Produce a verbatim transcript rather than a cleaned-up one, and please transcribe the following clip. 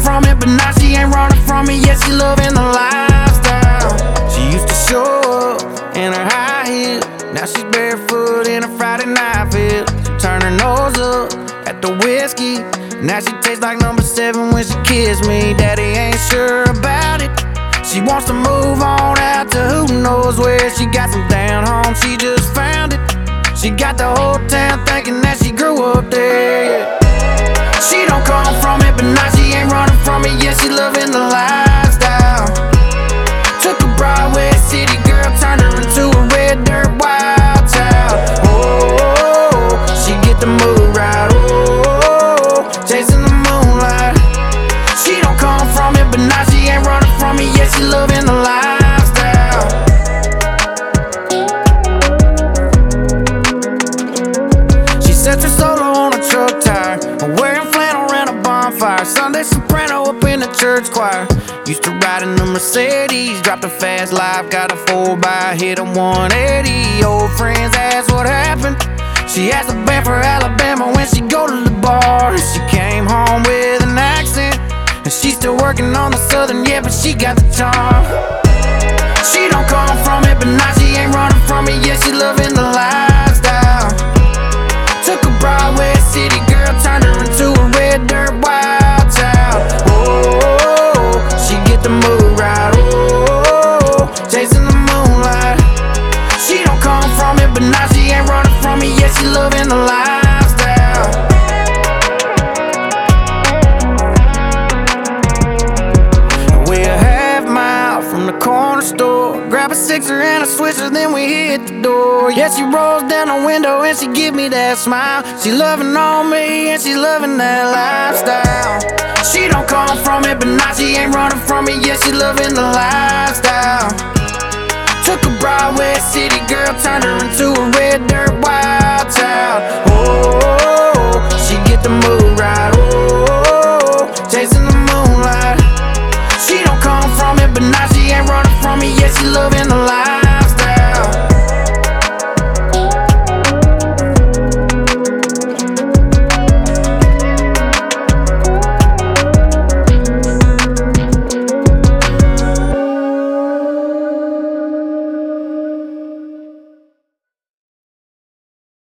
from it, but now she ain't running from me. Yeah, she loving the lifestyle. She used to show up in her high heel, now she's barefoot in a Friday night feel. Turn her nose up at the whiskey, now she tastes like number seven when she kiss me. Daddy ain't sure about it, she wants to move on out to who knows where. She got some down home, she just found it. She got the whole town thinking that she grew up there, yeah. She don't come from it, but now she ain't running from me. Yeah, she loving the lifestyle. Took a Broadway city girl, turned her into a red dirt wild child. Oh, she get the mood right. Oh, chasing the moonlight. She don't come from it, but now she ain't running from me. Yeah, she loving the lifestyle. She sets her solo on a truck tire, wearing flannel around a bonfire. Sunday soprano up in the church choir. Used to ride in the Mercedes, dropped a fast life, got a four by, hit a one eighty. Old friends asked what happened. She asked the band for Alabama when she go to the bar. And she came home with an accent, and she's still working on the southern, yeah, but she got the charm. She don't come from it, but now she ain't running from me. Yeah, she loving the lifestyle. Took a Broadway city girl, turned her into a red dirt wild child. Oh, she get the mood right. Oh, chasing the moonlight. She don't come from it, but now she ain't running from me. Yeah, she loving the lifestyle. We're a half mile from the corner store, grab a sixer and a swisher, then we hit the door. Yeah, she rolls down the window and she give me that smile. She loving on me and she loving that lifestyle. She don't come from it, but now she ain't running from me. Yeah, she loving the lifestyle. Took a Broadway city girl, turned her into a red dirt wild child.